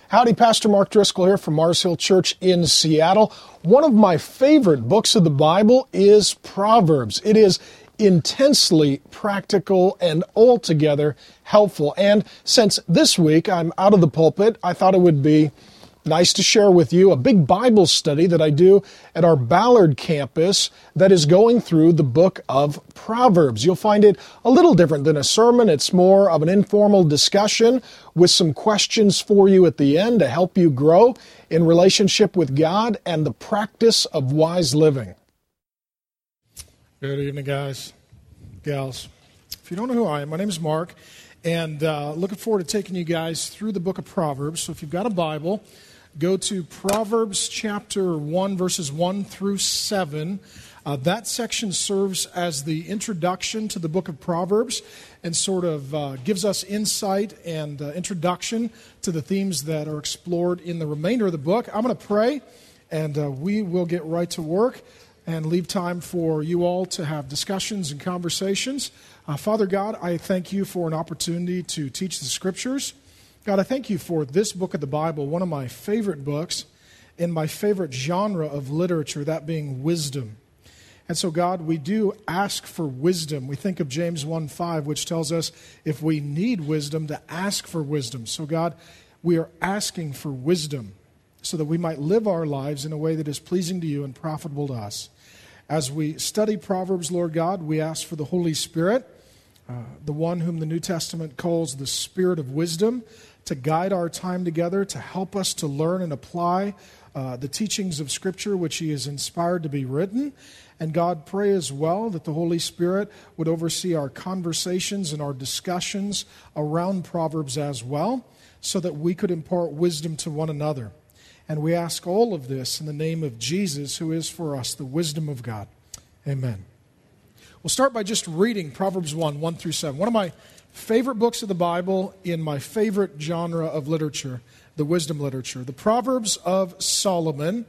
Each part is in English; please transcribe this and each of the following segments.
Howdy, Pastor Mark Driscoll here from Mars Hill Church in Seattle. One of my favorite books of the Bible is Proverbs. It is intensely practical and altogether helpful. And since this week I'm out of the pulpit, I thought it would be nice to share with you a big Bible study that I do at our Ballard campus that is going through the book of Proverbs. You'll find it a little different than a sermon. It's more of an informal discussion with some questions for you at the end to help you grow in relationship with God and the practice of wise living. Good evening, guys, gals. If you don't know who I am, my name is Mark, and looking forward to taking you guys through the book of Proverbs. So if you've got a Bible, go to Proverbs chapter 1, verses 1 through 7. That section serves as the introduction to the book of Proverbs and sort of gives us insight and introduction to the themes that are explored in the remainder of the book. I'm going to pray, and we will get right to work and leave time for you all to have discussions and conversations. Father God, I thank you for an opportunity to teach the Scriptures. God, I thank you for this book of the Bible, one of my favorite books in my favorite genre of literature, that being wisdom. And so, God, we do ask for wisdom. We think of James 1:5, which tells us if we need wisdom, to ask for wisdom. So, God, we are asking for wisdom so that we might live our lives in a way that is pleasing to you and profitable to us. As we study Proverbs, Lord God, we ask for the Holy Spirit, the one whom the New Testament calls the Spirit of wisdom, to guide our time together, to help us to learn and apply the teachings of Scripture which He has inspired to be written. And God, pray as well that the Holy Spirit would oversee our conversations and our discussions around Proverbs as well, so that we could impart wisdom to one another. And we ask all of this in the name of Jesus, who is for us the wisdom of God. Amen. We'll start by just reading Proverbs 1 through 7. One of my favorite books of the Bible in my favorite genre of literature, the wisdom literature. The Proverbs of Solomon,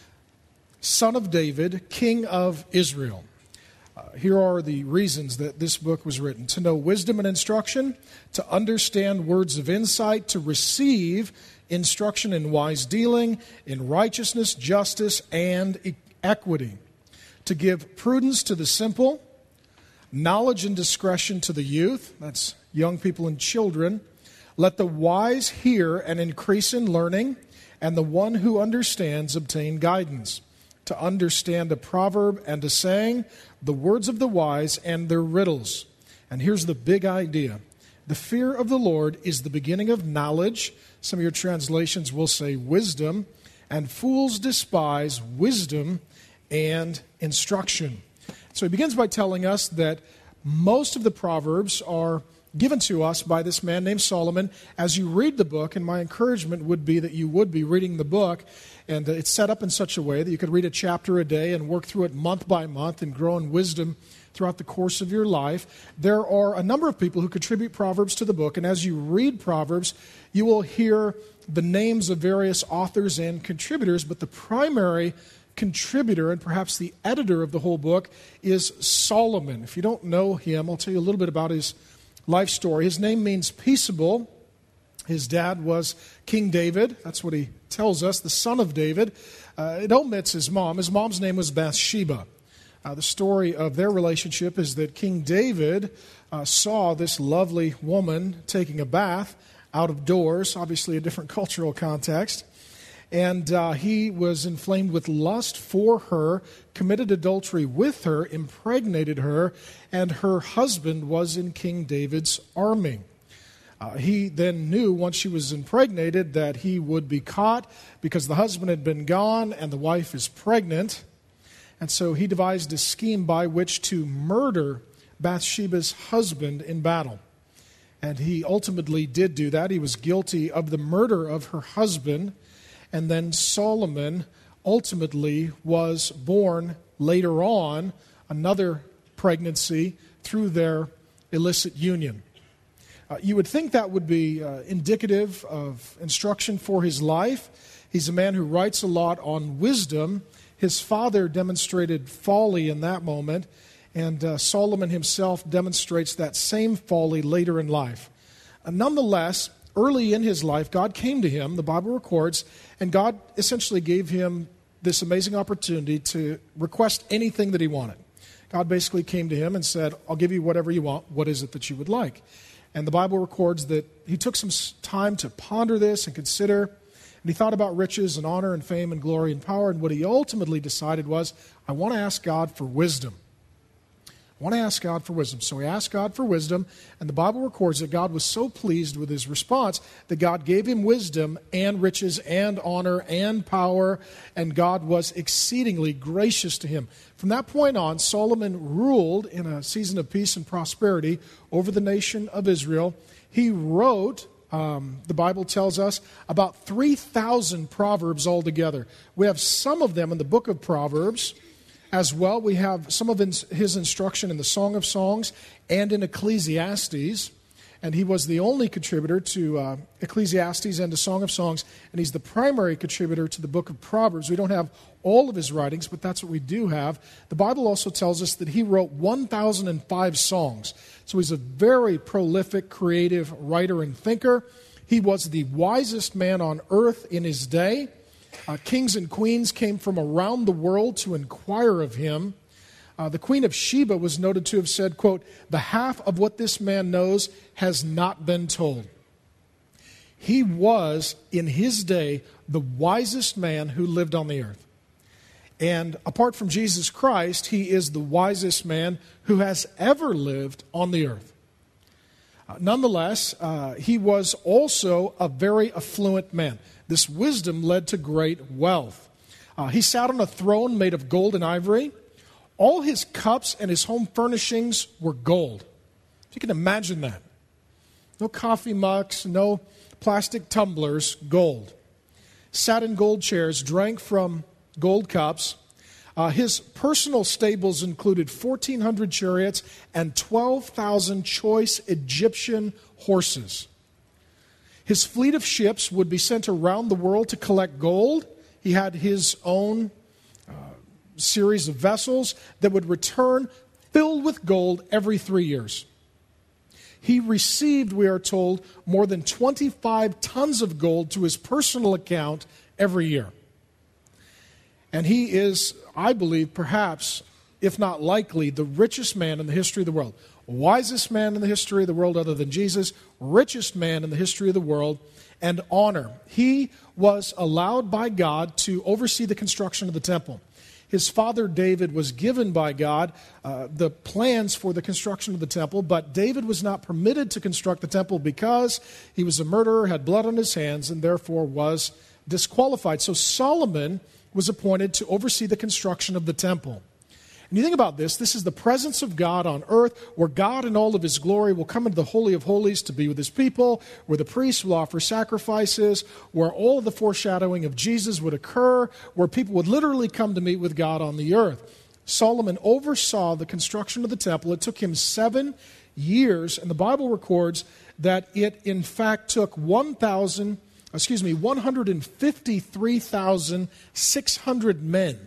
son of David, king of Israel. Here are the reasons that this book was written: to know wisdom and instruction, to understand words of insight, to receive instruction in wise dealing, in righteousness, justice, and equity, to give prudence to the simple, knowledge and discretion to the youth, that's young people and children. Let the wise hear and increase in learning, and the one who understands obtain guidance. To understand a proverb and a saying, the words of the wise and their riddles. And here's the big idea. The fear of the Lord is the beginning of knowledge. Some of your translations will say wisdom. And fools despise wisdom and instruction. So he begins by telling us that most of the Proverbs are given to us by this man named Solomon. As you read the book, and my encouragement would be that you would be reading the book, and it's set up in such a way that you could read a chapter a day and work through it month by month and grow in wisdom throughout the course of your life. There are a number of people who contribute Proverbs to the book, and as you read Proverbs, you will hear the names of various authors and contributors, but the primary contributor and perhaps the editor of the whole book is Solomon. If you don't know him, I'll tell you a little bit about his life story. His name means peaceable. His dad was King David. That's what he tells us, the son of David. It omits his mom. His mom's name was Bathsheba. The story of their relationship is that King David saw this lovely woman taking a bath out of doors, obviously a different cultural context, and he was inflamed with lust for her, committed adultery with her, impregnated her, and her husband was in King David's army. He then knew once she was impregnated that he would be caught because the husband had been gone and the wife is pregnant. And so he devised a scheme by which to murder Bathsheba's husband in battle. And he ultimately did do that. He was guilty of the murder of her husband. And then Solomon ultimately was born later on, another pregnancy through their illicit union. You would think that would be indicative of instruction for his life. He's a man who writes a lot on wisdom. His father demonstrated folly in that moment, and Solomon himself demonstrates that same folly later in life. Nonetheless, early in his life, God came to him, the Bible records, and God essentially gave him this amazing opportunity to request anything that he wanted. God basically came to him and said, I'll give you whatever you want. What is it that you would like? And the Bible records that he took some time to ponder this and consider, and he thought about riches and honor and fame and glory and power, and what he ultimately decided was, I want to ask God for wisdom. I want to ask God for wisdom. So he asked God for wisdom, and the Bible records that God was so pleased with his response that God gave him wisdom and riches and honor and power, and God was exceedingly gracious to him. From that point on, Solomon ruled in a season of peace and prosperity over the nation of Israel. He wrote, the Bible tells us, about 3,000 Proverbs altogether. We have some of them in the book of Proverbs. As well, we have some of his instruction in the Song of Songs and in Ecclesiastes. And he was the only contributor to Ecclesiastes and to Song of Songs. And he's the primary contributor to the book of Proverbs. We don't have all of his writings, but that's what we do have. The Bible also tells us that he wrote 1,005 songs. So he's a very prolific, creative writer and thinker. He was the wisest man on earth in his day. Kings and queens came from around the world to inquire of him. The Queen of Sheba was noted to have said, quote, the half of what this man knows has not been told. He was, in his day, the wisest man who lived on the earth. And apart from Jesus Christ, he is the wisest man who has ever lived on the earth. Nonetheless, he was also a very affluent man. This wisdom led to great wealth. He sat on a throne made of gold and ivory. All his cups and his home furnishings were gold. If you can imagine that. No coffee mugs, no plastic tumblers, gold. Sat in gold chairs, drank from gold cups. His personal stables included 1,400 chariots and 12,000 choice Egyptian horses. His fleet of ships would be sent around the world to collect gold. He had his own series of vessels that would return filled with gold every 3 years. He received, we are told, more than 25 tons of gold to his personal account every year. And he is, I believe, perhaps, if not likely, the richest man in the history of the world. Wisest man in the history of the world other than Jesus, richest man in the history of the world, and honor. He was allowed by God to oversee the construction of the temple. His father David was given by God the plans for the construction of the temple, but David was not permitted to construct the temple because he was a murderer, had blood on his hands, and therefore was disqualified. So Solomon was appointed to oversee the construction of the temple. And you think about this, this is the presence of God on earth, where God in all of his glory will come into the Holy of Holies to be with his people, where the priests will offer sacrifices, where all of the foreshadowing of Jesus would occur, where people would literally come to meet with God on the earth. Solomon oversaw the construction of the temple. It took him 7 years, and the Bible records that it in fact took 153,600 men.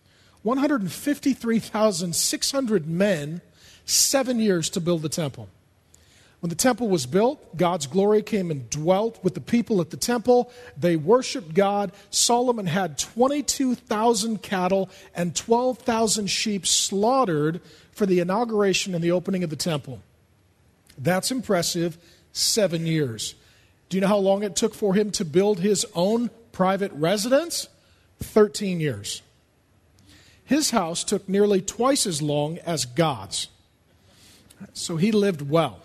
153,600 men, 7 years to build the temple. When the temple was built, God's glory came and dwelt with the people at the temple. They worshiped God. Solomon had 22,000 cattle and 12,000 sheep slaughtered for the inauguration and the opening of the temple. That's impressive. 7 years. Do you know how long it took for him to build his own private residence? 13 years. His house took nearly twice as long as God's. So he lived well.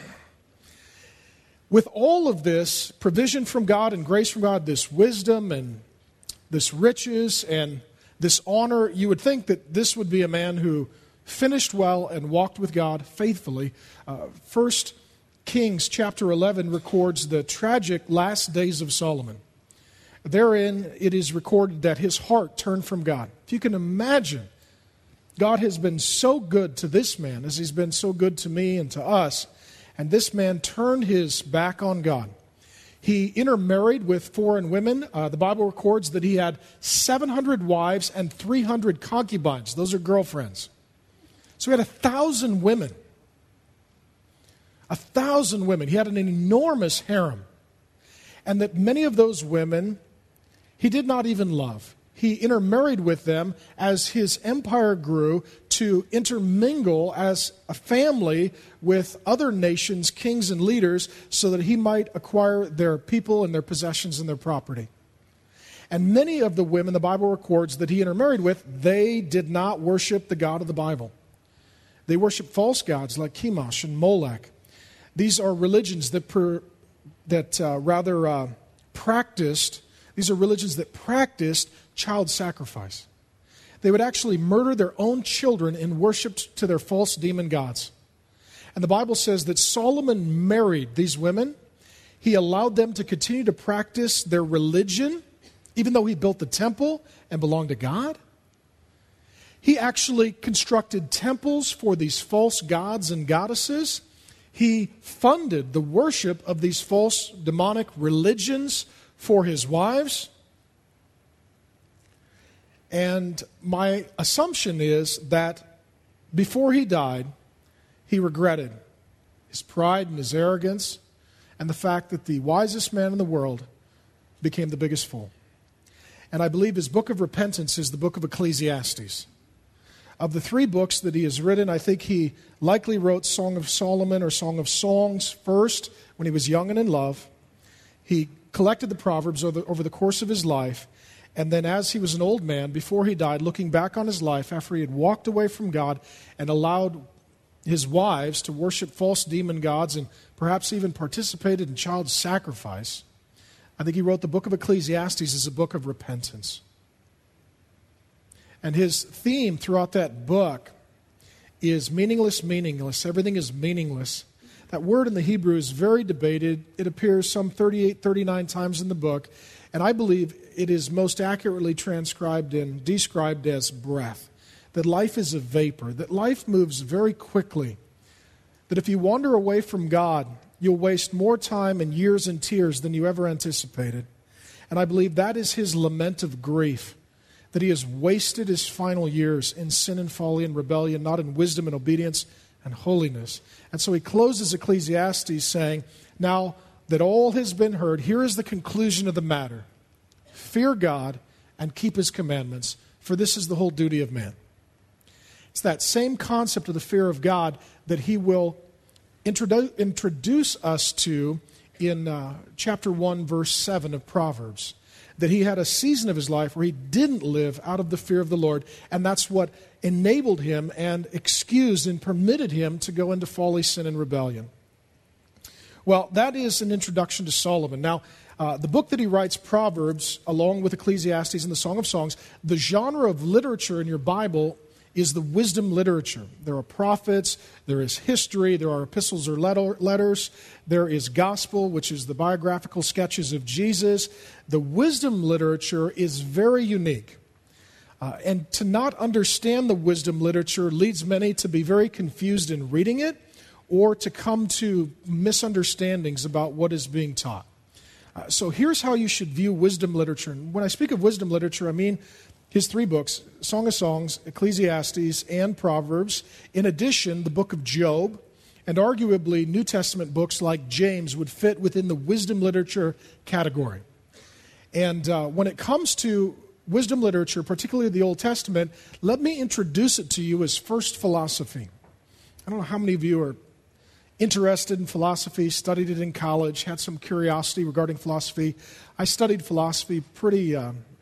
With all of this provision from God and grace from God, this wisdom and this riches and this honor, you would think that this would be a man who finished well and walked with God faithfully. 1 Kings chapter 11 records the tragic last days of Solomon. Therein, it is recorded that his heart turned from God. If you can imagine, God has been so good to this man as he's been so good to me and to us, and this man turned his back on God. He intermarried with foreign women. The Bible records that he had 700 wives and 300 concubines. Those are girlfriends. So he had 1,000 women. 1,000 women. He had an enormous harem. and that many of those women he did not even love. He intermarried with them as his empire grew to intermingle as a family with other nations, kings and leaders, so that he might acquire their people and their possessions and their property. And many of the women the Bible records that he intermarried with, they did not worship the God of the Bible. They worshiped false gods like Chemosh and Molech. These are religions that practiced. These are religions that practiced child sacrifice. They would actually murder their own children and worship to their false demon gods. And the Bible says that Solomon married these women. He allowed them to continue to practice their religion, even though he built the temple and belonged to God. He actually constructed temples for these false gods and goddesses. He funded the worship of these false demonic religions for his wives. And my assumption is that before he died, he regretted his pride and his arrogance and the fact that the wisest man in the world became the biggest fool. And I believe his book of repentance is the book of Ecclesiastes. Of the 3 books that he has written, I think he likely wrote Song of Solomon or Song of Songs first when he was young and in love. He collected the Proverbs over the course of his life. And then as he was an old man, before he died, looking back on his life after he had walked away from God and allowed his wives to worship false demon gods and perhaps even participated in child sacrifice, I think he wrote the book of Ecclesiastes as a book of repentance. And his theme throughout that book is meaningless, meaningless. Everything is meaningless. That word in the Hebrew is very debated. It appears some 38, 39 times in the book. And I believe it is most accurately transcribed and described as breath. That life is a vapor. That life moves very quickly. That if you wander away from God, you'll waste more time and years and tears than you ever anticipated. And I believe that is his lament of grief. That he has wasted his final years in sin and folly and rebellion, not in wisdom and obedience and holiness. And so he closes Ecclesiastes saying, now that all has been heard, here is the conclusion of the matter. Fear God and keep his commandments, for this is the whole duty of man. It's that same concept of the fear of God that he will introduce us to in chapter 1, verse 7 of Proverbs. That he had a season of his life where he didn't live out of the fear of the Lord, and that's what enabled him and excused and permitted him to go into folly, sin, and rebellion. Well, that is an introduction to Solomon. Now, the book that he writes, Proverbs, along with Ecclesiastes and the Song of Songs, the genre of literature in your Bible is the wisdom literature. There are prophets, there is history, there are epistles or letters, there is gospel, which is the biographical sketches of Jesus. The wisdom literature is very unique. And to not understand the wisdom literature leads many to be very confused in reading it or to come to misunderstandings about what is being taught. So here's how you should view wisdom literature. And when I speak of wisdom literature, I mean his 3 books, Song of Songs, Ecclesiastes, and Proverbs. In addition, the book of Job, and arguably New Testament books like James would fit within the wisdom literature category. And when it comes to wisdom literature, particularly the Old Testament, let me introduce it to you as first philosophy. I don't know how many of you are interested in philosophy, studied it in college, had some curiosity regarding philosophy. I studied philosophy pretty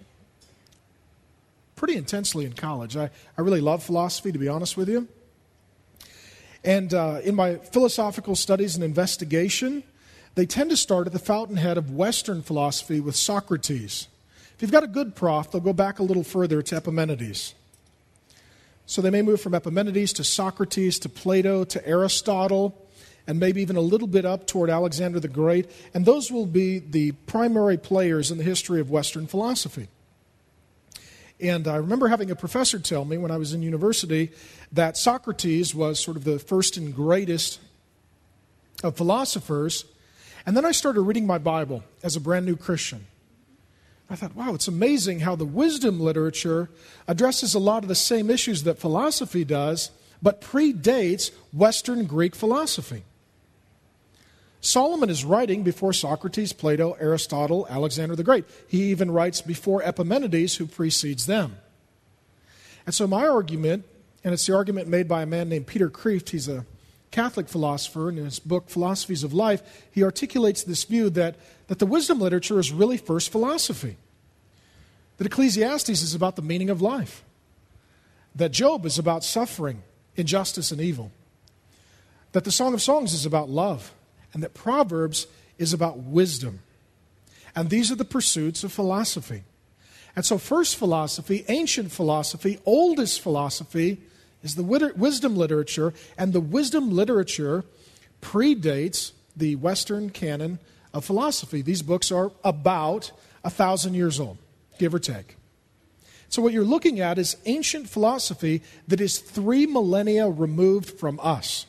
intensely in college. I really love philosophy, to be honest with you. And in my philosophical studies and investigation, they tend to start at the fountainhead of Western philosophy with Socrates. If you've got a good prof, they'll go back a little further to Epimenides. So they may move from Epimenides to Socrates to Plato to Aristotle, and maybe even a little bit up toward Alexander the Great. And those will be the primary players in the history of Western philosophy. And I remember having a professor tell me when I was in university that Socrates was sort of the first and greatest of philosophers. And then I started reading my Bible as a brand new Christian. I thought, wow, it's amazing how the wisdom literature addresses a lot of the same issues that philosophy does, but predates Western Greek philosophy. Solomon is writing before Socrates, Plato, Aristotle, Alexander the Great. He even writes before Epimenides, who precedes them. And so my argument, and it's the argument made by a man named Peter Kreeft, he's a Catholic philosopher, in his book Philosophies of Life, he articulates this view that the wisdom literature is really first philosophy. That Ecclesiastes is about the meaning of life. That Job is about suffering, injustice, and evil. That the Song of Songs is about love. And that Proverbs is about wisdom. And these are the pursuits of philosophy. And so first philosophy, ancient philosophy, oldest philosophy is the wisdom literature. And the wisdom literature predates the Western canon of philosophy. These books are about 1,000 years old, give or take. So what you're looking at is ancient philosophy that is 3 millennia removed from us.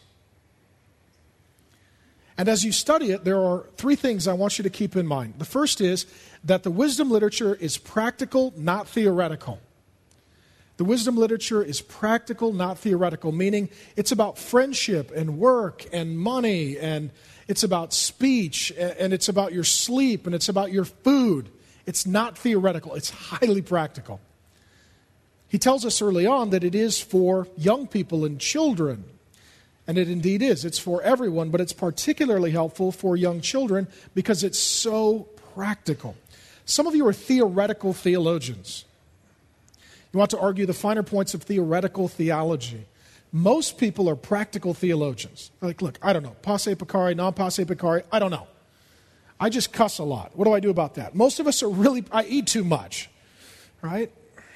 And as you study it, there are 3 things I want you to keep in mind. The first is that the wisdom literature is practical, not theoretical. The wisdom literature is practical, not theoretical, meaning it's about friendship and work and money, and it's about speech, and it's about your sleep, and it's about your food. It's not theoretical. It's highly practical. He tells us early on that it is for young people and children. And it indeed is. It's for everyone, but it's particularly helpful for young children because it's so practical. Some of you are theoretical theologians. You want to argue the finer points of theoretical theology. Most people are practical theologians. They're like, look, I don't know. Posse peccare, non posse peccare, I don't know. I just cuss a lot. What do I do about that? Most of us I eat too much, right?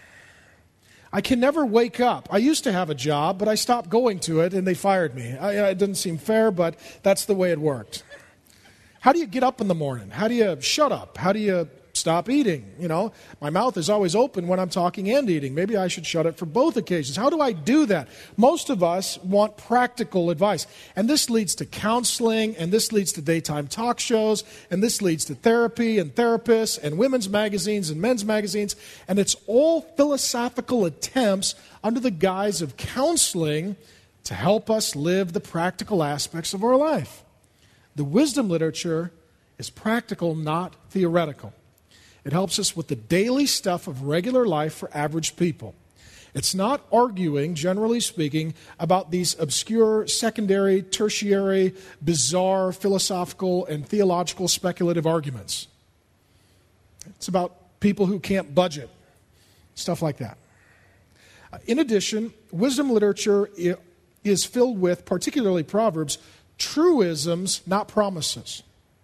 I can never wake up. I used to have a job, but I stopped going to it, and they fired me. It didn't seem fair, but that's the way it worked. How do you get up in the morning? How do you shut up? How do you stop eating? My mouth is always open when I'm talking and eating. Maybe I should shut it for both occasions. How do I do that? Most of us want practical advice. And this leads to counseling, and this leads to daytime talk shows, and this leads to therapy and therapists and women's magazines and men's magazines. And it's all philosophical attempts under the guise of counseling to help us live the practical aspects of our life. The wisdom literature is practical, not theoretical. It helps us with the daily stuff of regular life for average people. It's not arguing, generally speaking, about these obscure, secondary, tertiary, bizarre, philosophical, and theological speculative arguments. It's about people who can't budget, stuff like that. In addition, wisdom literature is filled with, particularly Proverbs, truisms, not promises.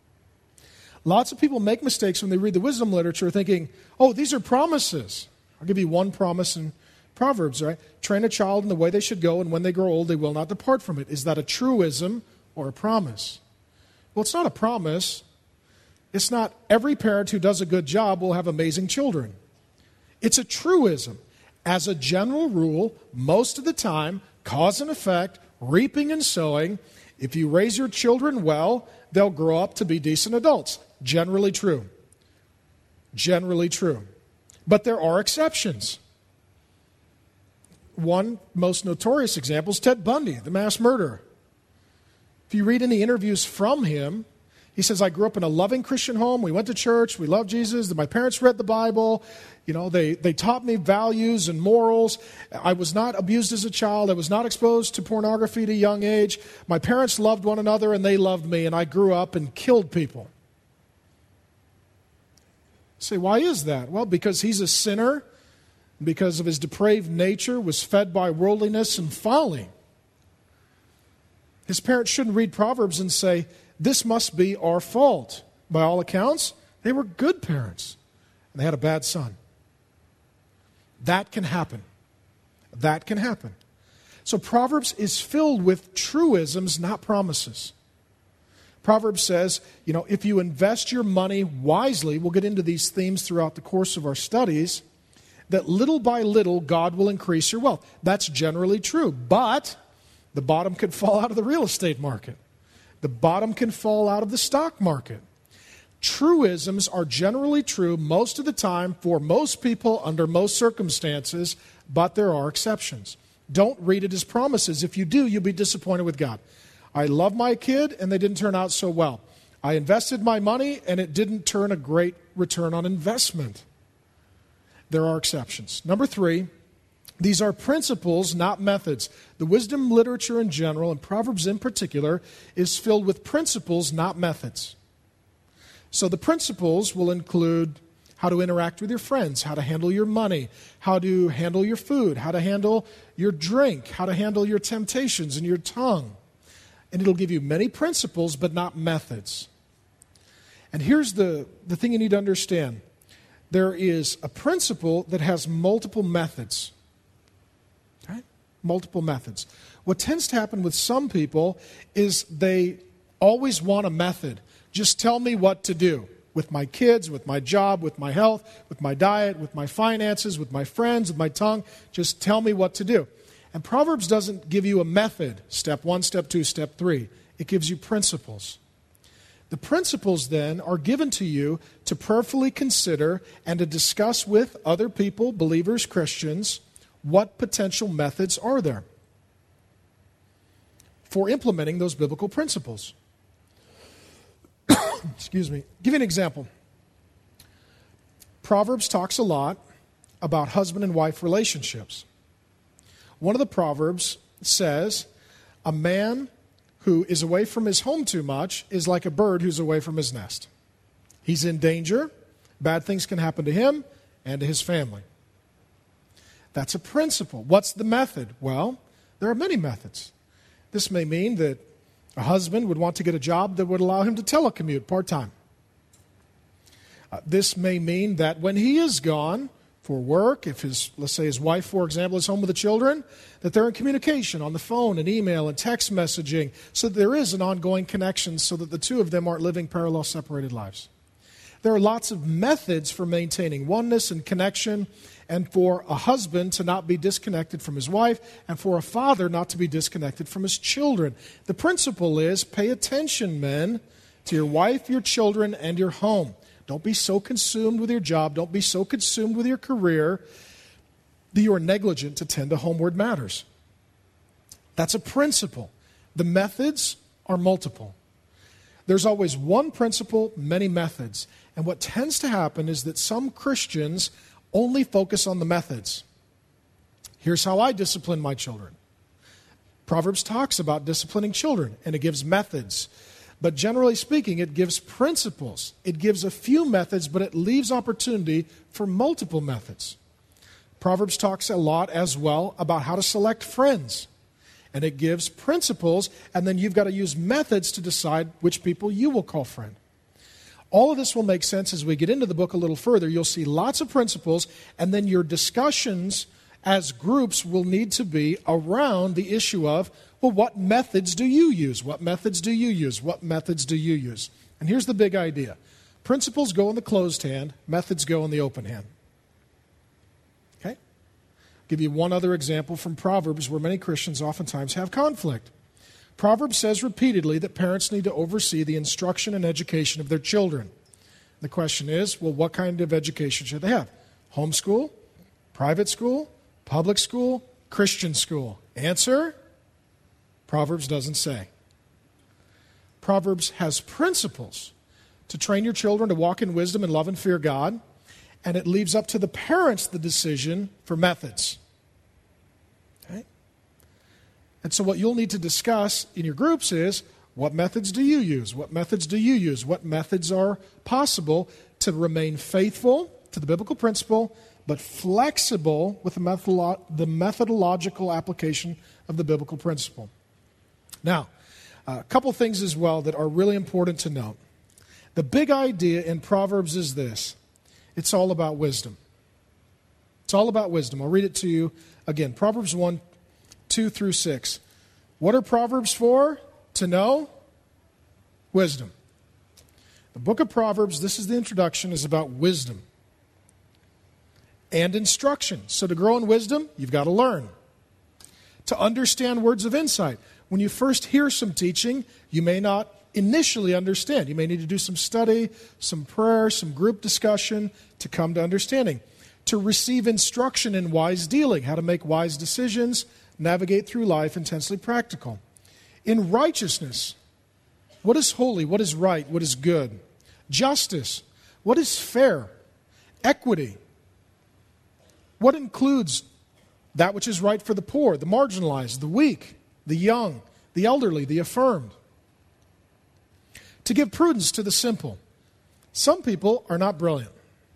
Lots of people make mistakes when they read the wisdom literature thinking, oh, these are promises. I'll give you one promise in Proverbs, right? Train a child in the way they should go, and when they grow old, they will not depart from it. Is that a truism or a promise? Well, it's not a promise. It's not every parent who does a good job will have amazing children. It's a truism. As a general rule, most of the time, cause and effect, reaping and sowing, if you raise your children well, they'll grow up to be decent adults. Generally true. Generally true. But there are exceptions. One most notorious example is Ted Bundy, the mass murderer. If you read any interviews from him, he says, I grew up in a loving Christian home. We went to church. We loved Jesus. My parents read the Bible. They taught me values and morals. I was not abused as a child. I was not exposed to pornography at a young age. My parents loved one another, and they loved me, and I grew up and killed people. You say, why is that? Well, because he's a sinner, because of his depraved nature, was fed by worldliness and folly. His parents shouldn't read Proverbs and say, this must be our fault. By all accounts, they were good parents, and they had a bad son. That can happen. That can happen. So Proverbs is filled with truisms, not promises. Proverbs says, if you invest your money wisely, we'll get into these themes throughout the course of our studies, that little by little God will increase your wealth. That's generally true, but the bottom could fall out of the real estate market. The bottom can fall out of the stock market. Truisms are generally true most of the time for most people under most circumstances, but there are exceptions. Don't read it as promises. If you do, you'll be disappointed with God. I love my kid, and they didn't turn out so well. I invested my money, and it didn't turn a great return on investment. There are exceptions. Number 3, these are principles, not methods. The wisdom literature in general, and Proverbs in particular, is filled with principles, not methods. So the principles will include how to interact with your friends, how to handle your money, how to handle your food, how to handle your drink, how to handle your temptations and your tongue. And it'll give you many principles, but not methods. And here's the thing you need to understand. There is a principle that has multiple methods. Okay? Multiple methods. What tends to happen with some people is they always want a method. Just tell me what to do with my kids, with my job, with my health, with my diet, with my finances, with my friends, with my tongue. Just tell me what to do. And Proverbs doesn't give you a method, step 1, step 2, step 3. It gives you principles. The principles then are given to you to prayerfully consider and to discuss with other people, believers, Christians, what potential methods are there for implementing those biblical principles. Excuse me. Give you an example. Proverbs talks a lot about husband and wife relationships. One of the Proverbs says, a man who is away from his home too much is like a bird who's away from his nest. He's in danger. Bad things can happen to him and to his family. That's a principle. What's the method? Well, there are many methods. This may mean that a husband would want to get a job that would allow him to telecommute part-time. This may mean that when he is gone for work, if let's say his wife, for example, is home with the children, that they're in communication on the phone and email and text messaging, so that there is an ongoing connection so that the two of them aren't living parallel, separated lives. There are lots of methods for maintaining oneness and connection, and for a husband to not be disconnected from his wife, and for a father not to be disconnected from his children. The principle is, pay attention, men, to your wife, your children, and your home. Don't be so consumed with your job, don't be so consumed with your career that you are negligent to tend to homeward matters. That's a principle. The methods are multiple. There's always one principle, many methods. And what tends to happen is that some Christians only focus on the methods. Here's how I discipline my children. Proverbs talks about disciplining children, and it gives methods. But generally speaking, it gives principles. It gives a few methods, but it leaves opportunity for multiple methods. Proverbs talks a lot as well about how to select friends. And it gives principles, and then you've got to use methods to decide which people you will call friend. All of this will make sense as we get into the book a little further. You'll see lots of principles, and then your discussions as groups will need to be around the issue of, well, what methods do you use? What methods do you use? What methods do you use? And here's the big idea. Principles go in the closed hand, methods go in the open hand. Okay? I'll give you one other example from Proverbs where many Christians oftentimes have conflict. Proverbs says repeatedly that parents need to oversee the instruction and education of their children. The question is, well, what kind of education should they have? Homeschool? Private school? Public school? Christian school? Answer? Proverbs doesn't say. Proverbs has principles to train your children to walk in wisdom and love and fear God, and it leaves up to the parents the decision for methods. Okay? And so what you'll need to discuss in your groups is, what methods do you use? What methods do you use? What methods are possible to remain faithful to the biblical principle, but flexible with the methodological application of the biblical principle? Now, a couple things as well that are really important to note. The big idea in Proverbs is this. It's all about wisdom. It's all about wisdom. I'll read it to you again. Proverbs 1, 2 through 6. What are Proverbs for? To know wisdom. The book of Proverbs, this is the introduction, is about wisdom and instruction. So to grow in wisdom, you've got to learn. To understand words of insight. When you first hear some teaching, you may not initially understand. You may need to do some study, some prayer, some group discussion to come to understanding. To receive instruction in wise dealing, how to make wise decisions, navigate through life intensely practical. In righteousness, what is holy? What is right? What is good? Justice, what is fair? Equity, what includes that which is right for the poor, the marginalized, the weak, the young, the elderly, the affirmed? To give prudence to the simple. Some people are not brilliant,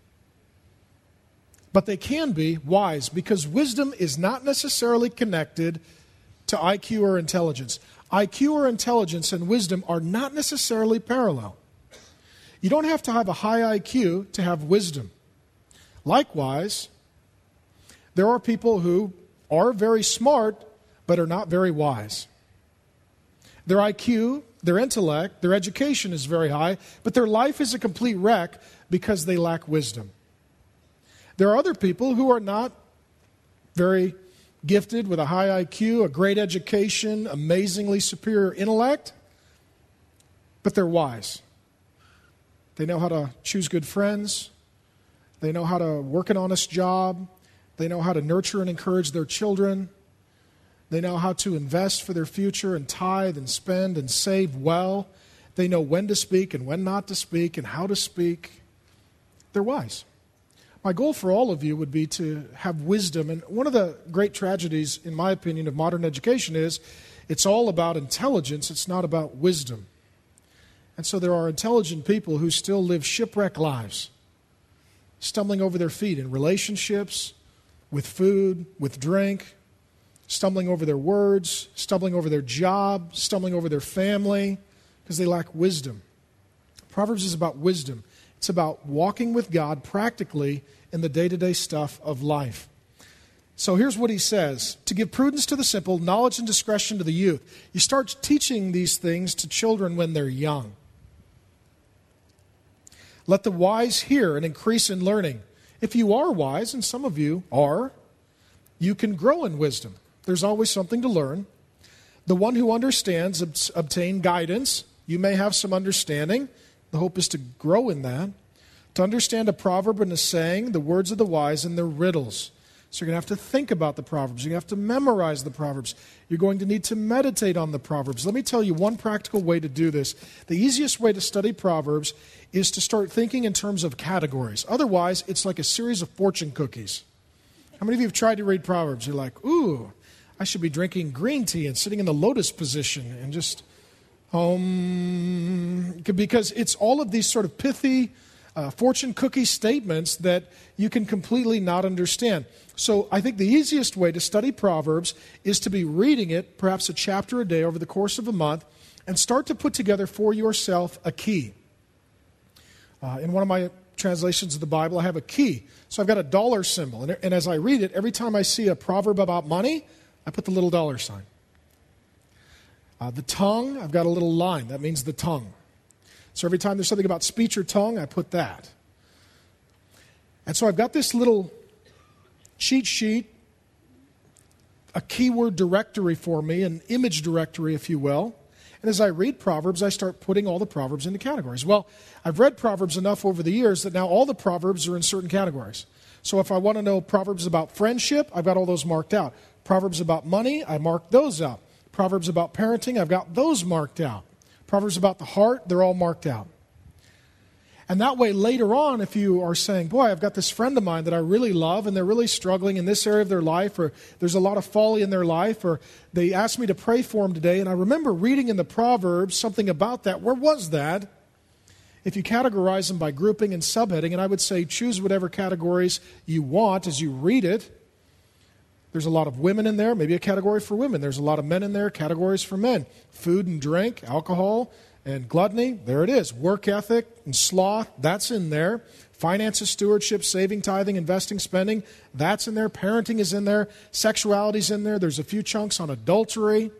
but they can be wise, because wisdom is not necessarily connected to IQ or intelligence. IQ or intelligence and wisdom are not necessarily parallel. You don't have to have a high IQ to have wisdom. Likewise, there are people who are very smart but are not very wise. Their IQ, their intellect, their education is very high, but their life is a complete wreck because they lack wisdom. There are other people who are not very gifted with a high IQ, a great education, amazingly superior intellect, but they're wise. They know how to choose good friends. They know how to work an honest job. They know how to nurture and encourage their children. They know how to invest for their future and tithe and spend and save well. They know when to speak and when not to speak and how to speak. They're wise. My goal for all of you would be to have wisdom. And one of the great tragedies, in my opinion, of modern education is it's all about intelligence. It's not about wisdom. And so there are intelligent people who still live shipwreck lives, stumbling over their feet in relationships, with food, with drink, stumbling over their words, stumbling over their job, stumbling over their family, because they lack wisdom. Proverbs is about wisdom. It's about walking with God practically in the day-to-day stuff of life. So here's what he says. To give prudence to the simple, knowledge and discretion to the youth. You start teaching these things to children when they're young. Let the wise hear and increase in learning. If you are wise, and some of you are, you can grow in wisdom. There's always something to learn. The one who understands obtain guidance. You may have some understanding. The hope is to grow in that. To understand a proverb and a saying, the words of the wise and their riddles. So you're going to have to think about the Proverbs. You're going to have to memorize the Proverbs. You're going to need to meditate on the Proverbs. Let me tell you one practical way to do this. The easiest way to study Proverbs is to start thinking in terms of categories. Otherwise, it's like a series of fortune cookies. How many of you have tried to read Proverbs? You're like, ooh, I should be drinking green tea and sitting in the lotus position and just, because it's all of these sort of pithy fortune cookie statements that you can completely not understand. So I think the easiest way to study Proverbs is to be reading it, perhaps a chapter a day over the course of a month, and start to put together for yourself a key. In one of my translations of the Bible, I have a key. So I've got a dollar symbol. And as I read it, every time I see a proverb about money, I put the little dollar sign. The tongue, I've got a little line. That means the tongue. So every time there's something about speech or tongue, I put that. And so I've got this little cheat sheet, a keyword directory for me, an image directory, if you will. And as I read Proverbs, I start putting all the Proverbs into categories. Well, I've read Proverbs enough over the years that now all the Proverbs are in certain categories. So if I want to know Proverbs about friendship, I've got all those marked out. Proverbs about money, I marked those out. Proverbs about parenting, I've got those marked out. Proverbs about the heart, they're all marked out. And that way, later on, if you are saying, boy, I've got this friend of mine that I really love, and they're really struggling in this area of their life, or there's a lot of folly in their life, or they asked me to pray for them today, and I remember reading in the Proverbs something about that. Where was that? If you categorize them by grouping and subheading, and I would say choose whatever categories you want as you read it. There's a lot of women in there, maybe a category for women. There's a lot of men in there, categories for men. Food and drink, alcohol and gluttony, there it is. Work ethic and sloth, that's in there. Finances, stewardship, saving, tithing, investing, spending, that's in there. Parenting is in there. Sexuality's in there. There's a few chunks on adultery,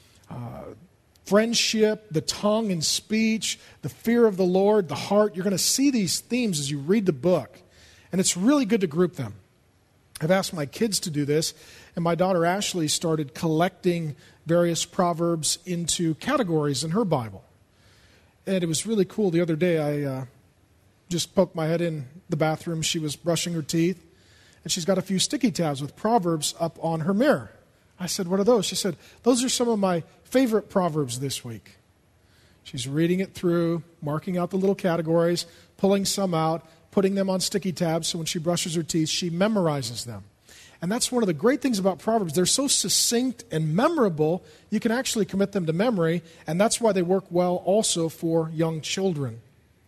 friendship, the tongue and speech, the fear of the Lord, the heart. You're going to see these themes as you read the book. And it's really good to group them. I've asked my kids to do this, and my daughter Ashley started collecting various Proverbs into categories in her Bible. And it was really cool. The other day, I just poked my head in the bathroom. She was brushing her teeth, and she's got a few sticky tabs with Proverbs up on her mirror. I said, what are those? She said, those are some of my favorite Proverbs this week. She's reading it through, marking out the little categories, pulling some out, putting them on sticky tabs so when she brushes her teeth, she memorizes them. And that's one of the great things about Proverbs. They're so succinct and memorable, you can actually commit them to memory, and that's why they work well also for young children.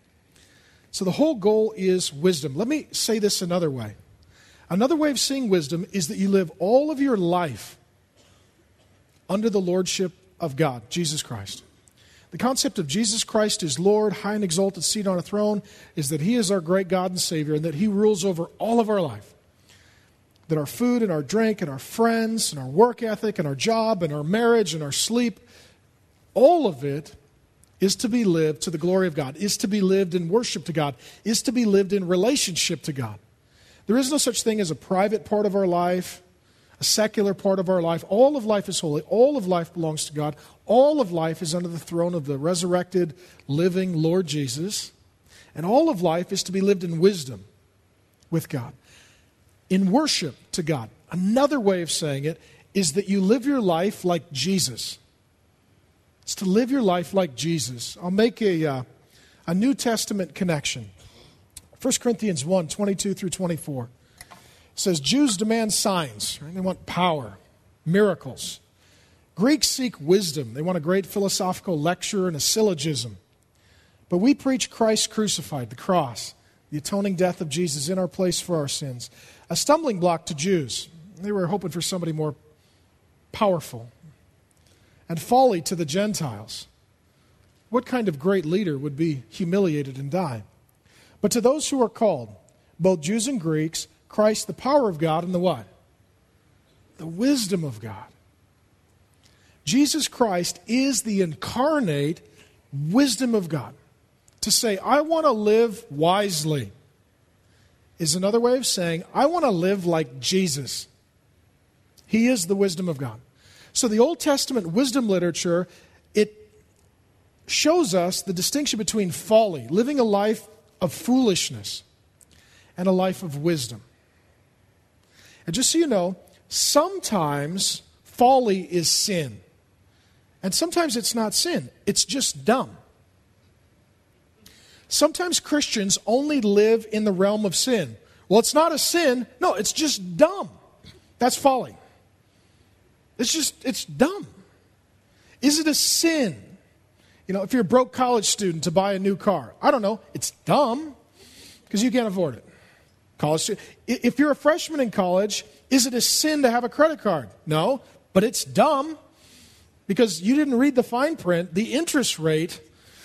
So the whole goal is wisdom. Let me say this another way. Another way of seeing wisdom is that you live all of your life under the lordship of God, Jesus Christ. The concept of Jesus Christ is Lord, high and exalted, seated on a throne, is that He is our great God and Savior, and that He rules over all of our life. That our food and our drink and our friends and our work ethic and our job and our marriage and our sleep, all of it is to be lived to the glory of God, is to be lived in worship to God, is to be lived in relationship to God. There is no such thing as a private part of our life, a secular part of our life. All of life is holy. All of life belongs to God. All of life is under the throne of the resurrected, living Lord Jesus. And all of life is to be lived in wisdom with God, in worship to God. Another way of saying it is that you live your life like Jesus. It's to live your life like Jesus. I'll make a New Testament connection. 1 Corinthians 1, 22 through 24. It says, Jews demand signs. Right? They want power, miracles. Greeks seek wisdom. They want a great philosophical lecture and a syllogism. But we preach Christ crucified, the cross, the atoning death of Jesus in our place for our sins. A stumbling block to Jews. They were hoping for somebody more powerful. And folly to the Gentiles. What kind of great leader would be humiliated and die? But to those who are called, both Jews and Greeks, Christ, the power of God, and the what? The wisdom of God. Jesus Christ is the incarnate wisdom of God. To say, I want to live wisely, is another way of saying, I want to live like Jesus. He is the wisdom of God. So the Old Testament wisdom literature, it shows us the distinction between folly, living a life of foolishness, and a life of wisdom. And just so you know, sometimes folly is sin. And sometimes it's not sin. It's just dumb. Sometimes Christians only live in the realm of sin. Well, it's not a sin. No, it's just dumb. That's folly. It's dumb. Is it a sin? You know, if you're a broke college student to buy a new car, I don't know. It's dumb because you can't afford it. College student. If you're a freshman in college, is it a sin to have a credit card? No, but it's dumb because you didn't read the fine print. The interest rate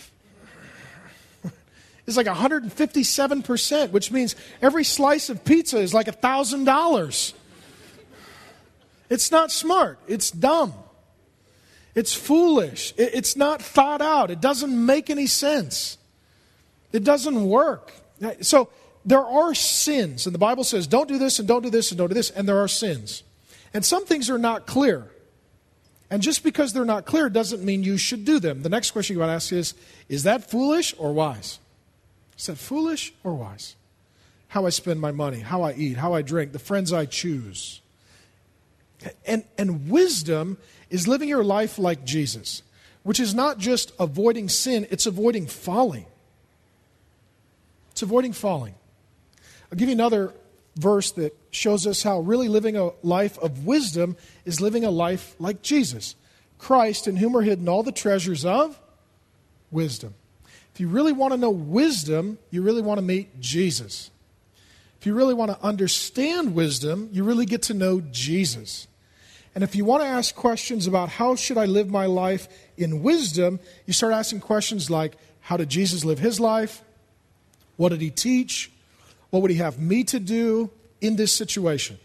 is like 157%, which means every slice of pizza is like $1,000. It's not smart. It's dumb. It's foolish. It's not thought out. It doesn't make any sense. It doesn't work. So there are sins, and the Bible says don't do this and don't do this and don't do this, and there are sins. And some things are not clear. And just because they're not clear doesn't mean you should do them. The next question you want to ask is that foolish or wise? Is that foolish or wise? How I spend my money, how I eat, how I drink, the friends I choose. And wisdom is living your life like Jesus, which is not just avoiding sin, it's avoiding folly. It's avoiding folly. I'll give you another verse that shows us how really living a life of wisdom is living a life like Jesus. Christ, in whom are hidden all the treasures of wisdom. If you really want to know wisdom, you really want to meet Jesus. If you really want to understand wisdom, you really get to know Jesus. And if you want to ask questions about how should I live my life in wisdom, you start asking questions like, how did Jesus live his life? What did he teach? What would he have me to do in this situation?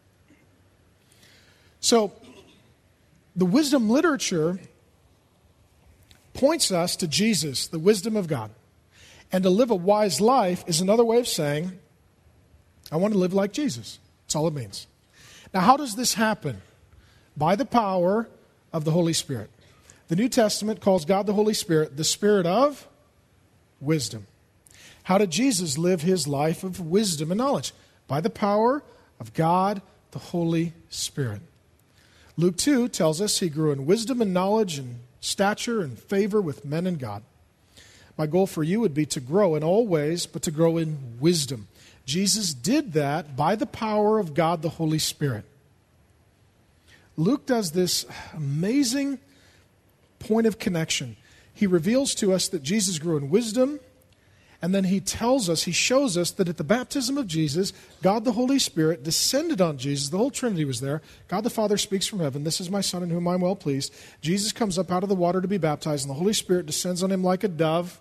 So, the wisdom literature points us to Jesus, the wisdom of God. And to live a wise life is another way of saying, I want to live like Jesus. That's all it means. Now, how does this happen? By the power of the Holy Spirit. The New Testament calls God the Holy Spirit the Spirit of wisdom. How did Jesus live his life of wisdom and knowledge? By the power of God, the Holy Spirit. Luke 2 tells us he grew in wisdom and knowledge and stature and favor with men and God. My goal for you would be to grow in all ways, but to grow in wisdom. Jesus did that by the power of God, the Holy Spirit. Luke does this amazing point of connection. He reveals to us that Jesus grew in wisdom, and then he shows us that at the baptism of Jesus, God the Holy Spirit descended on Jesus. The whole Trinity was there. God the Father speaks from heaven, "This is my Son in whom I am well pleased." Jesus comes up out of the water to be baptized, and the Holy Spirit descends on him like a dove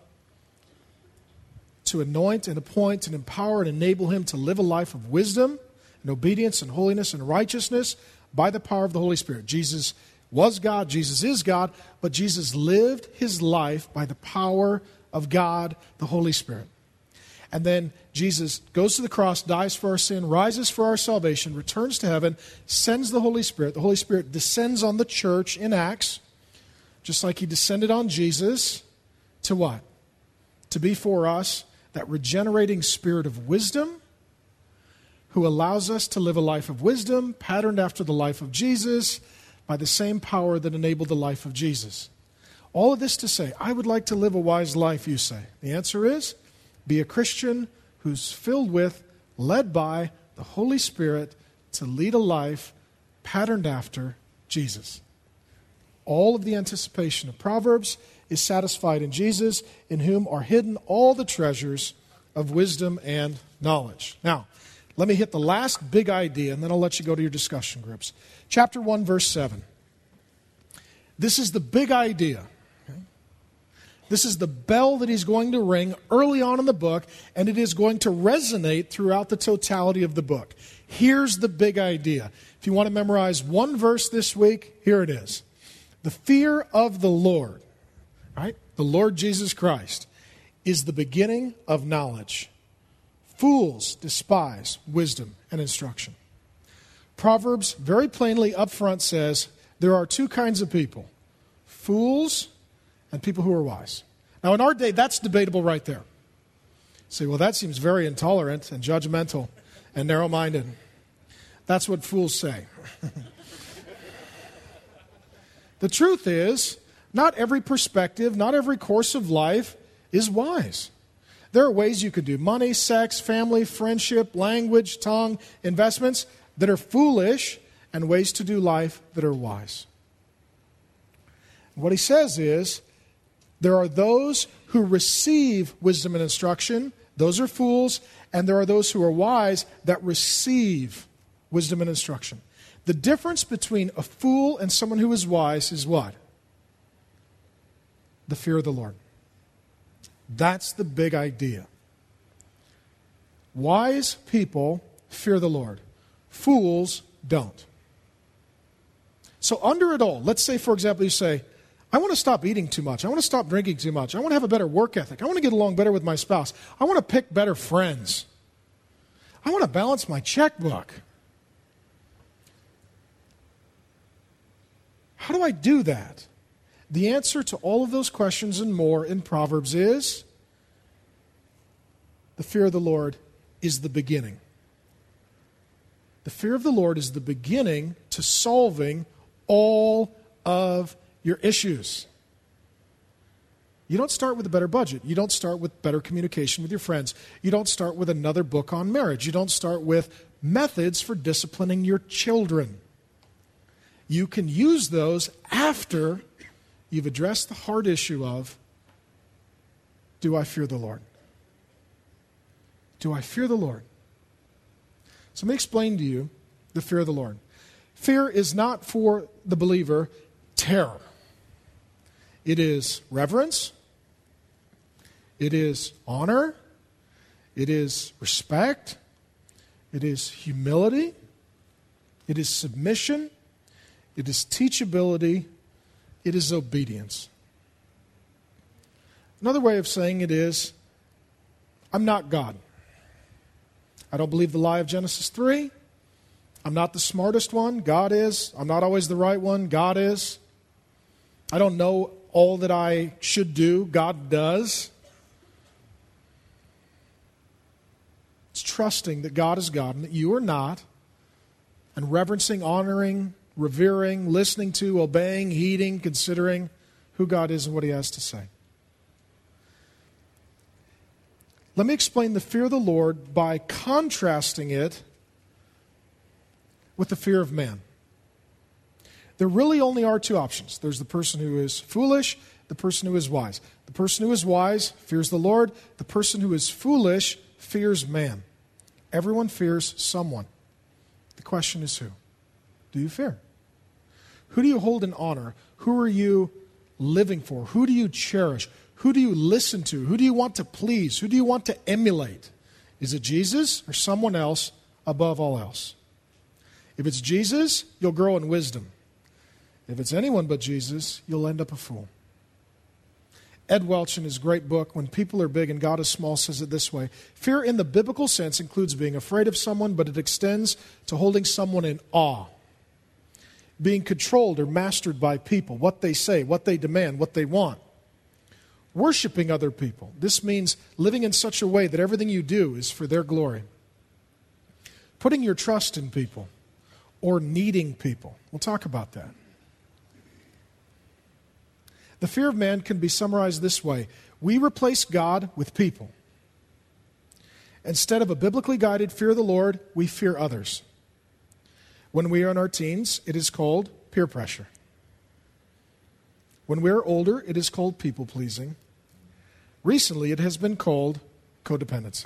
to anoint and appoint and empower and enable him to live a life of wisdom and obedience and holiness and righteousness by the power of the Holy Spirit. Jesus was God, Jesus is God, but Jesus lived his life by the power of God, the Holy Spirit. And then Jesus goes to the cross, dies for our sin, rises for our salvation, returns to heaven, sends the Holy Spirit. The Holy Spirit descends on the church in Acts, just like he descended on Jesus, to what? To be for us that regenerating spirit of wisdom, who allows us to live a life of wisdom, patterned after the life of Jesus, by the same power that enabled the life of Jesus. All of this to say, I would like to live a wise life, you say. The answer is, be a Christian who's filled with, led by the Holy Spirit to lead a life patterned after Jesus. All of the anticipation of Proverbs is satisfied in Jesus, in whom are hidden all the treasures of wisdom and knowledge. Now, let me hit the last big idea, and then I'll let you go to your discussion groups. Chapter 1, verse 7. This is the big idea. Okay? This is the bell that he's going to ring early on in the book, and it is going to resonate throughout the totality of the book. Here's the big idea. If you want to memorize one verse this week, here it is. The fear of the Lord, right? The Lord Jesus Christ, is the beginning of knowledge. Fools despise wisdom and instruction. Proverbs very plainly up front says there are two kinds of people, fools and people who are wise. Now in our day, that's debatable right there. Say, well, that seems very intolerant and judgmental and narrow-minded. That's what fools say. The truth is, not every perspective, not every course of life is wise. There are ways you could do money, sex, family, friendship, language, tongue, investments that are foolish, and ways to do life that are wise. What he says is, there are those who receive wisdom and instruction, those are fools, and there are those who are wise that receive wisdom and instruction. The difference between a fool and someone who is wise is what? The fear of the Lord. That's the big idea. Wise people fear the Lord. Fools don't. So under it all, let's say, for example, you say, I want to stop eating too much. I want to stop drinking too much. I want to have a better work ethic. I want to get along better with my spouse. I want to pick better friends. I want to balance my checkbook. How do I do that? The answer to all of those questions and more in Proverbs is the fear of the Lord is the beginning. The fear of the Lord is the beginning to solving all of your issues. You don't start with a better budget. You don't start with better communication with your friends. You don't start with another book on marriage. You don't start with methods for disciplining your children. You can use those after you've addressed the hard issue of, do I fear the Lord? Do I fear the Lord? So let me explain to you the fear of the Lord. Fear is not for the believer terror. It is reverence. It is honor. It is respect. It is humility. It is submission. It is teachability. It is obedience. Another way of saying it is, I'm not God. I don't believe the lie of Genesis 3. I'm not the smartest one. God is. I'm not always the right one. God is. I don't know all that I should do. God does. It's trusting that God is God and that you are not, and reverencing, honoring, revering, listening to, obeying, heeding, considering who God is and what He has to say. Let me explain the fear of the Lord by contrasting it with the fear of man. There really only are two options. There's the person who is foolish, the person who is wise. The person who is wise fears the Lord. The person who is foolish fears man. Everyone fears someone. The question is who? Do you fear? Who do you hold in honor? Who are you living for? Who do you cherish? Who do you listen to? Who do you want to please? Who do you want to emulate? Is it Jesus or someone else above all else? If it's Jesus, you'll grow in wisdom. If it's anyone but Jesus, you'll end up a fool. Ed Welch, in his great book, When People Are Big and God is Small, says it this way: fear in the biblical sense includes being afraid of someone, but it extends to holding someone in awe. Being controlled or mastered by people, what they say, what they demand, what they want. Worshipping other people. This means living in such a way that everything you do is for their glory. Putting your trust in people or needing people. We'll talk about that. The fear of man can be summarized this way: we replace God with people. Instead of a biblically guided fear of the Lord, we fear others. When we are in our teens, it is called peer pressure. When we are older, it is called people-pleasing. Recently, it has been called codependency.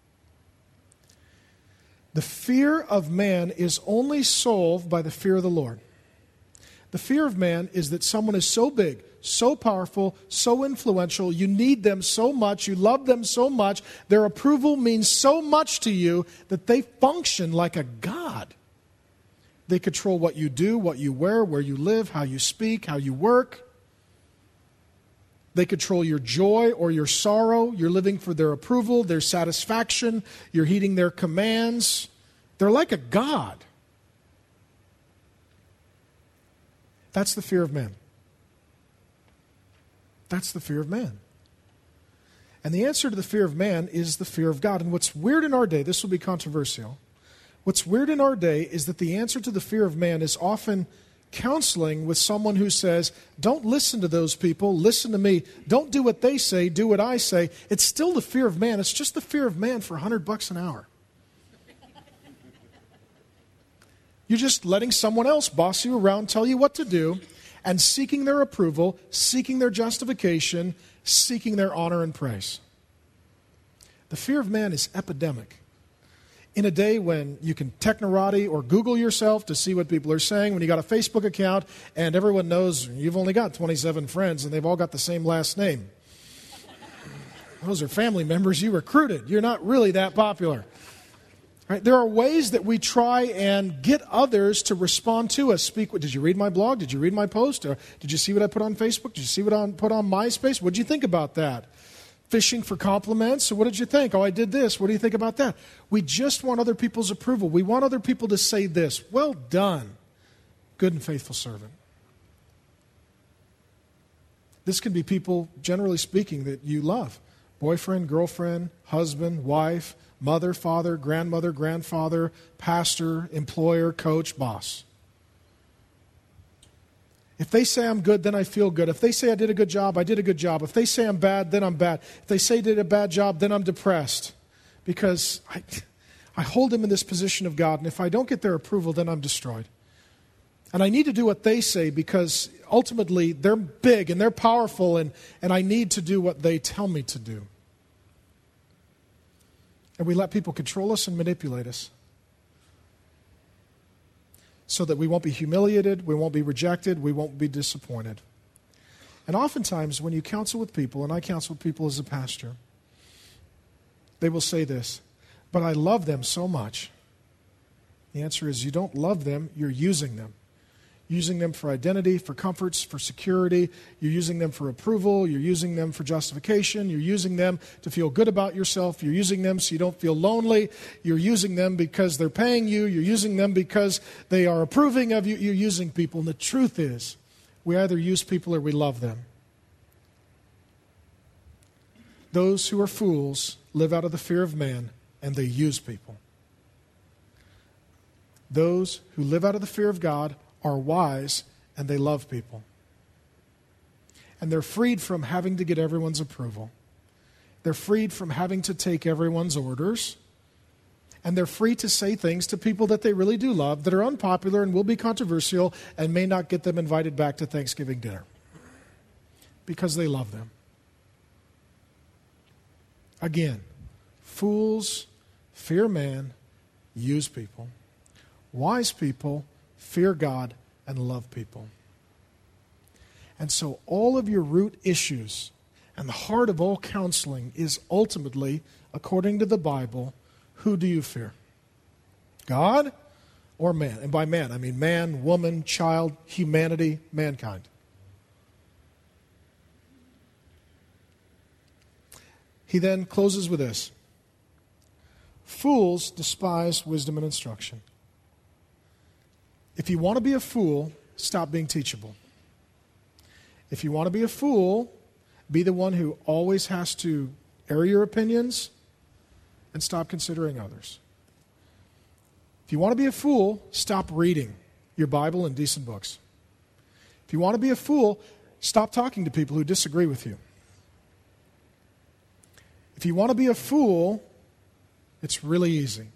The fear of man is only solved by the fear of the Lord. The fear of man is that someone is so big, so powerful, so influential, you need them so much, you love them so much, their approval means so much to you that they function like a god. They control what you do, what you wear, where you live, how you speak, how you work. They control your joy or your sorrow. You're living for their approval, their satisfaction. You're heeding their commands. They're like a god. That's the fear of man. That's the fear of man. And the answer to the fear of man is the fear of God. And what's weird in our day, this will be controversial, what's weird in our day is that the answer to the fear of man is often counseling with someone who says, don't listen to those people, listen to me. Don't do what they say, do what I say. It's still the fear of man. It's just the fear of man for $100 an hour. You're just letting someone else boss you around, tell you what to do, and seeking their approval, seeking their justification, seeking their honor and praise. The fear of man is epidemic. In a day when you can technorati or Google yourself to see what people are saying, when you got a Facebook account and everyone knows you've only got 27 friends and they've all got the same last name. Those are family members you recruited. You're not really that popular. Right? There are ways that we try and get others to respond to us. Did you read my blog? Did you read my post? Or did you see what I put on Facebook? Did you see what I put on MySpace? What did you think about that? Fishing for compliments? So what did you think? Oh, I did this. What do you think about that? We just want other people's approval. We want other people to say this. Well done, good and faithful servant. This can be people, generally speaking, that you love. Boyfriend, girlfriend, husband, wife, mother, father, grandmother, grandfather, pastor, employer, coach, boss. If they say I'm good, then I feel good. If they say I did a good job, I did a good job. If they say I'm bad, then I'm bad. If they say I did a bad job, then I'm depressed. Because I hold them in this position of God, and if I don't get their approval, then I'm destroyed. And I need to do what they say because ultimately they're big and they're powerful, and I need to do what they tell me to do. And we let people control us and manipulate us so that we won't be humiliated, we won't be rejected, we won't be disappointed. And oftentimes when you counsel with people, and I counsel with people as a pastor, they will say this, but I love them so much. The answer is you don't love them, you're using them. Using them for identity, for comforts, for security. You're using them for approval. You're using them for justification. You're using them to feel good about yourself. You're using them so you don't feel lonely. You're using them because they're paying you. You're using them because they are approving of you. You're using people. And the truth is, we either use people or we love them. Those who are fools live out of the fear of man, and they use people. Those who live out of the fear of God are wise and they love people. And they're freed from having to get everyone's approval. They're freed from having to take everyone's orders. And they're free to say things to people that they really do love that are unpopular and will be controversial and may not get them invited back to Thanksgiving dinner because they love them. Again, fools fear man, use people. Wise people fear God and love people. And so all of your root issues and the heart of all counseling is ultimately, according to the Bible, who do you fear? God or man? And by man, I mean man, woman, child, humanity, mankind. He then closes with this. Fools despise wisdom and instruction. If you want to be a fool, stop being teachable. If you want to be a fool, be the one who always has to air your opinions and stop considering others. If you want to be a fool, stop reading your Bible and decent books. If you want to be a fool, stop talking to people who disagree with you. If you want to be a fool, it's really easy.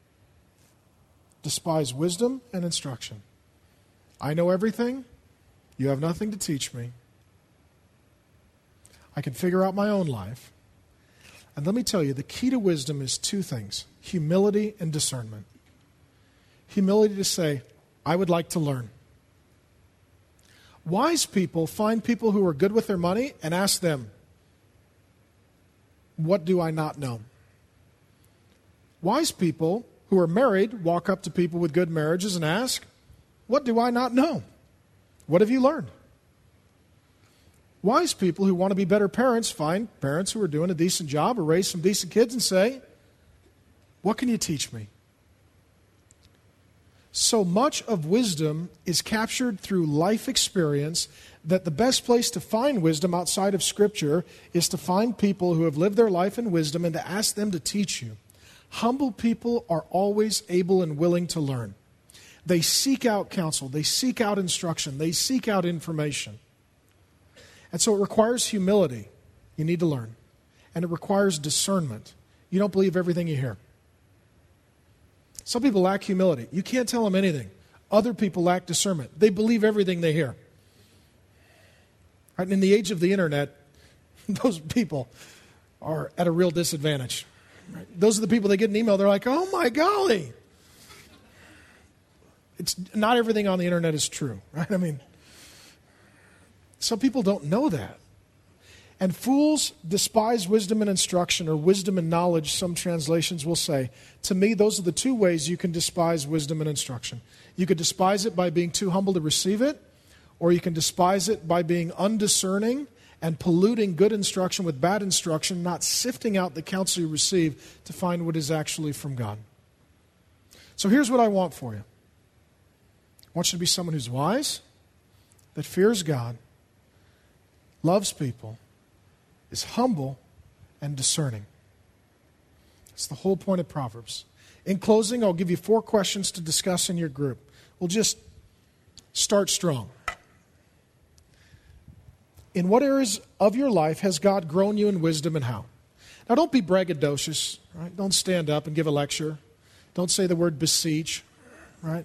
Despise wisdom and instruction. I know everything. You have nothing to teach me. I can figure out my own life. And let me tell you, the key to wisdom is two things: humility and discernment. Humility to say, I would like to learn. Wise people find people who are good with their money and ask them, what do I not know? Wise people who are married walk up to people with good marriages and ask, what do I not know? What have you learned? Wise people who want to be better parents find parents who are doing a decent job or raise some decent kids and say, what can you teach me? So much of wisdom is captured through life experience that the best place to find wisdom outside of Scripture is to find people who have lived their life in wisdom and to ask them to teach you. Humble people are always able and willing to learn. They seek out counsel. They seek out instruction. They seek out information. And so it requires humility. You need to learn. And it requires discernment. You don't believe everything you hear. Some people lack humility. You can't tell them anything. Other people lack discernment. They believe everything they hear. Right? And in the age of the internet, those people are at a real disadvantage. Right? Those are the people that get an email, they're like, oh my golly. It's not everything on the internet is true, right? I mean, some people don't know that. And fools despise wisdom and instruction, or wisdom and knowledge, some translations will say. To me, those are the two ways you can despise wisdom and instruction. You could despise it by being too humble to receive it, or you can despise it by being undiscerning and polluting good instruction with bad instruction, not sifting out the counsel you receive to find what is actually from God. So here's what I want for you. I want you to be someone who's wise, that fears God, loves people, is humble, and discerning. That's the whole point of Proverbs. In closing, I'll give you 4 questions to discuss in your group. We'll just start strong. In what areas of your life has God grown you in wisdom, and how? Now, don't be braggadocious, right? Don't stand up and give a lecture. Don't say the word beseech, right?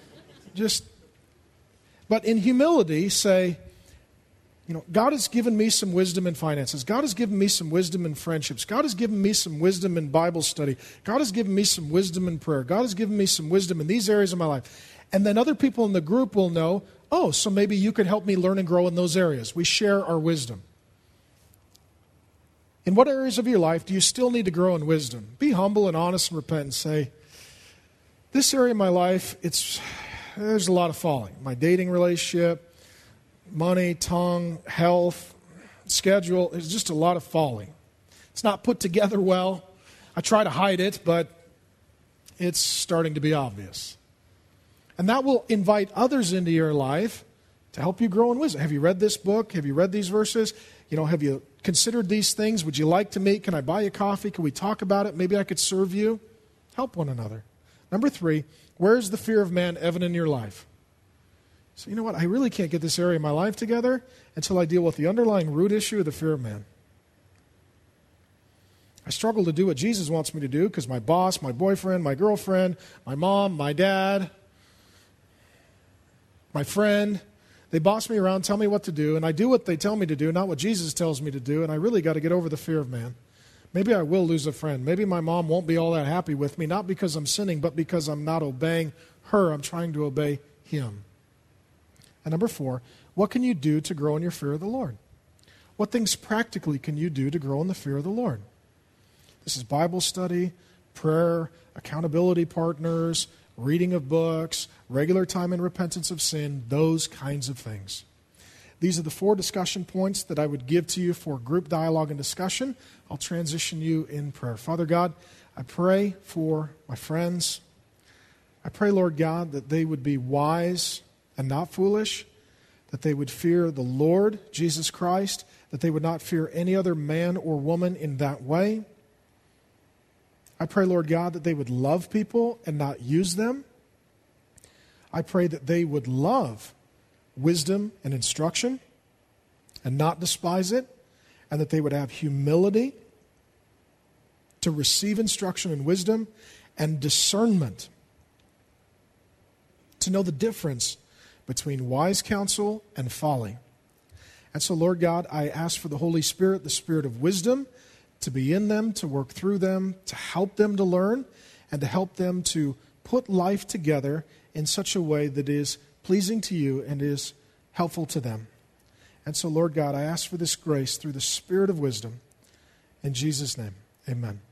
But in humility, say, God has given me some wisdom in finances. God has given me some wisdom in friendships. God has given me some wisdom in Bible study. God has given me some wisdom in prayer. God has given me some wisdom in these areas of my life. And then other people in the group will know, oh, so maybe you could help me learn and grow in those areas. We share our wisdom. In what areas of your life do you still need to grow in wisdom? Be humble and honest and repent and say, this area of my life, there's a lot of falling. My dating relationship, money, tongue, health, schedule, there's just a lot of falling. It's not put together well. I try to hide it, but it's starting to be obvious. And that will invite others into your life to help you grow in wisdom. Have you read this book? Have you read these verses? Have you considered these things? Would you like to meet? Can I buy you coffee? Can we talk about it? Maybe I could serve you. Help one another. Number 3, where is the fear of man evident in your life? So you know what? I really can't get this area of my life together until I deal with the underlying root issue of the fear of man. I struggle to do what Jesus wants me to do because my boss, my boyfriend, my girlfriend, my mom, my dad, my friend, they boss me around, tell me what to do, and I do what they tell me to do, not what Jesus tells me to do, and I really got to get over the fear of man. Maybe I will lose a friend. Maybe my mom won't be all that happy with me, not because I'm sinning, but because I'm not obeying her. I'm trying to obey him. And number 4, what can you do to grow in your fear of the Lord? What things practically can you do to grow in the fear of the Lord? This is Bible study, prayer, accountability partners, reading of books, regular time in repentance of sin, those kinds of things. These are the 4 discussion points that I would give to you for group dialogue and discussion. I'll transition you in prayer. Father God, I pray for my friends. I pray, Lord God, that they would be wise and not foolish, that they would fear the Lord, Jesus Christ, that they would not fear any other man or woman in that way. I pray, Lord God, that they would love people and not use them. I pray that they would love wisdom and instruction and not despise it, and that they would have humility to receive instruction and wisdom and discernment to know the difference between wise counsel and folly. And so, Lord God, I ask for the Holy Spirit, the Spirit of wisdom, to be in them, to work through them, to help them to learn, and to help them to put life together in such a way that is pleasing to you and is helpful to them. And so, Lord God, I ask for this grace through the Spirit of wisdom. In Jesus' name, amen.